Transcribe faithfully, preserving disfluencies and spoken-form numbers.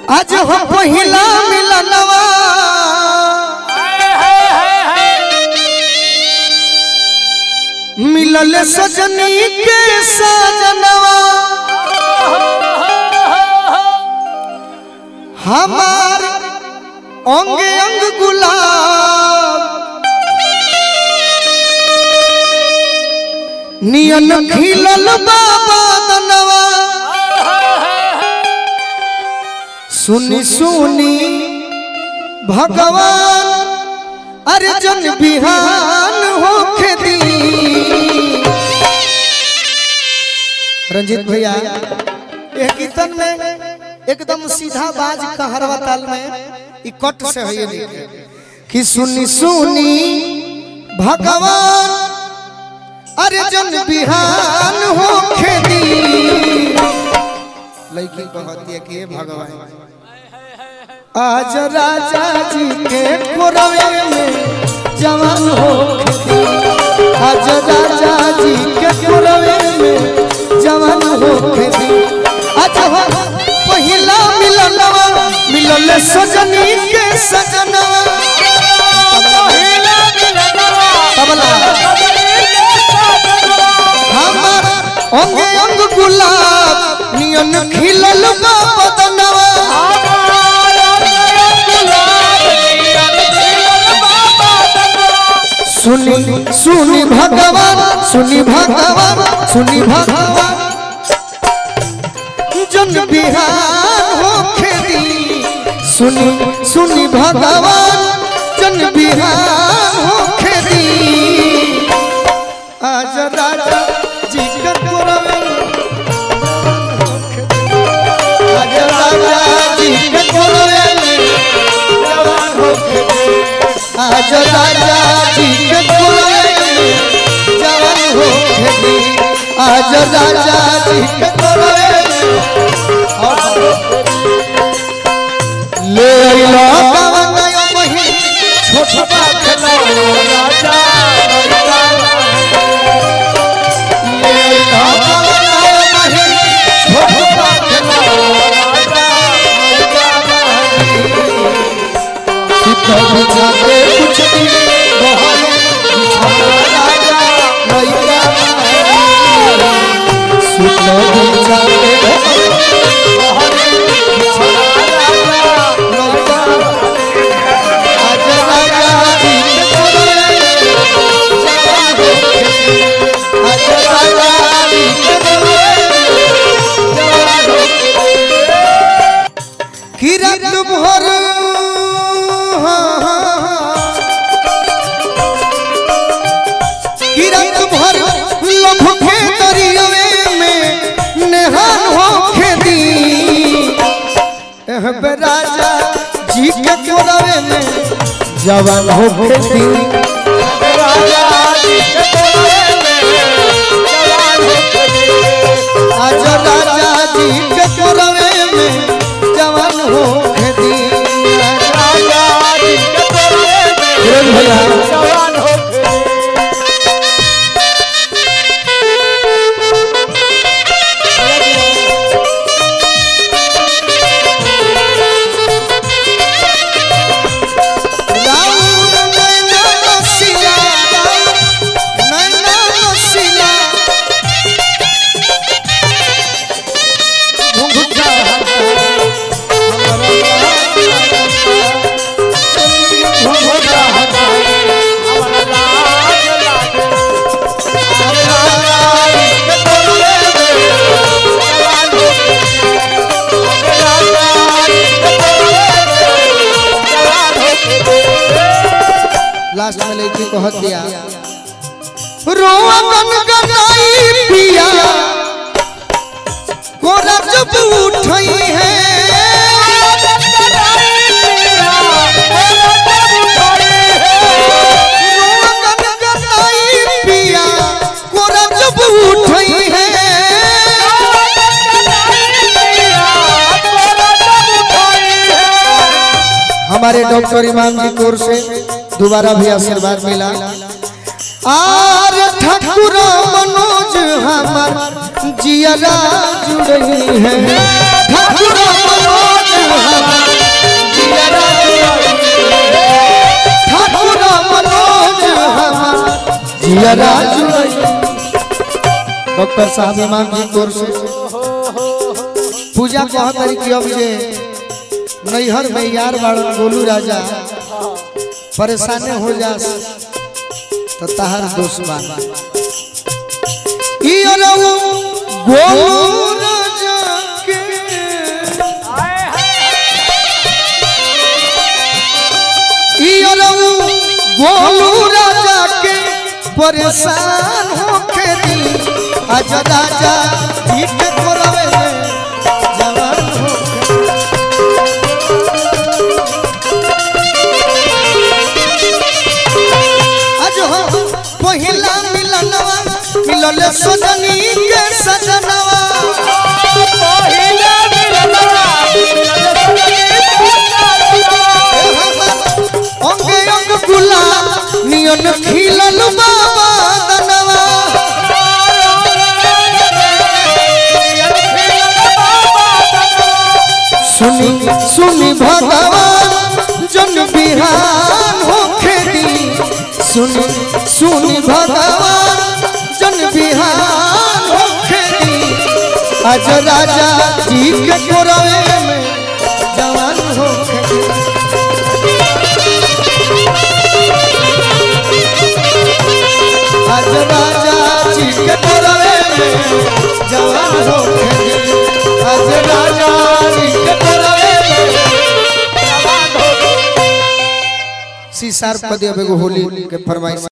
आज हो पहिला मिलनवा मिलल सजनी के सजनवा हमार अंग अंग गुलाब नियन खिलल बाबा दनवा सुनी सुनी भगवान अर्जुन बिहान होखे दी। रंजीत भैया एक कीर्तन में एकदम सीधा बाज कहरवा ताल में इकट से है कि सुनी सुनी भगवान अर्जुन बिहान होखे दी। लड़की कहती है कि भगवान आज राजा जी के कोरवे में जवान होखे दी। आज राजा जी के कोरवे में जवान होखे दी। आज हो पहिला मिलनवा मिलल सजनी के सजनवा तबला हमार अंग अंग गुलाब नियन खिलल बदनवा सुनी सुनी भगवान सुनी भगवान सुनी भगवान जन बिहान होखे दी। सुनी सुनी भगवान जन बिहान होखे दी। आज राजा जी के कोरवे आज राजा जी के कोरवे में जवान होखे दी। आज राजा जी के कोरवे में जवान होखे दी। आज राजा जी के कोरवे ले लो कवन मही छोट बात लो राजा ले लो कवन मही छोट बात लो राजा सीता बुझाते कुछ दिन बहाने राजा मैया सीता बुझाते राजा जी के कोरवे में जवान होखे दी। राजा जी के कोरवे में जवान होखे दी। आज राजा जी के कोरवे में जवान होखे दी। राजा जी के कोरवे में जवान होखे दी। लास्ट में लेके कहत दिया रोआ गनगनाई पिया कोरा जब उठई है रोआ गनगनाई पिया कोरा जब उठई है हमारे डॉक्टर इमाम जी कोर से दोबारा भी आशीर्वाद मिला। आर ठाकुर मनोज हमार जिया जुड़ई है ठाकुर मनोज जियरा डॉक्टर साहब इमाम जी तोर से पूजा कह करी कि अब जे नैहर में यार बाड़न गोलू राजा परेशान हो जा तो तहार दोस्त मान गोलू राजा के गोलू राजा के परेशान होके दी आज राजा जी के कोरवे में जवान होके आज हो पहिला मिलनवा मिलल सजनी के सजनवा पहिला मिलनवा मिलल सजनी के सजनवा अंगे अंग गुलाब नियन खिलल बाबा दनवा सुनी सुनी भगवान जन बिहान होके दी सुनी सुनी भगवान जन बिहान होके दी आज राजा जी के कोरवे में जवान होके दी आज राजा जी के कोरवे में जवान होके दी आज राजा जी के कोरवे में जवान होके सी शार्प पदे होली के फरमाइश।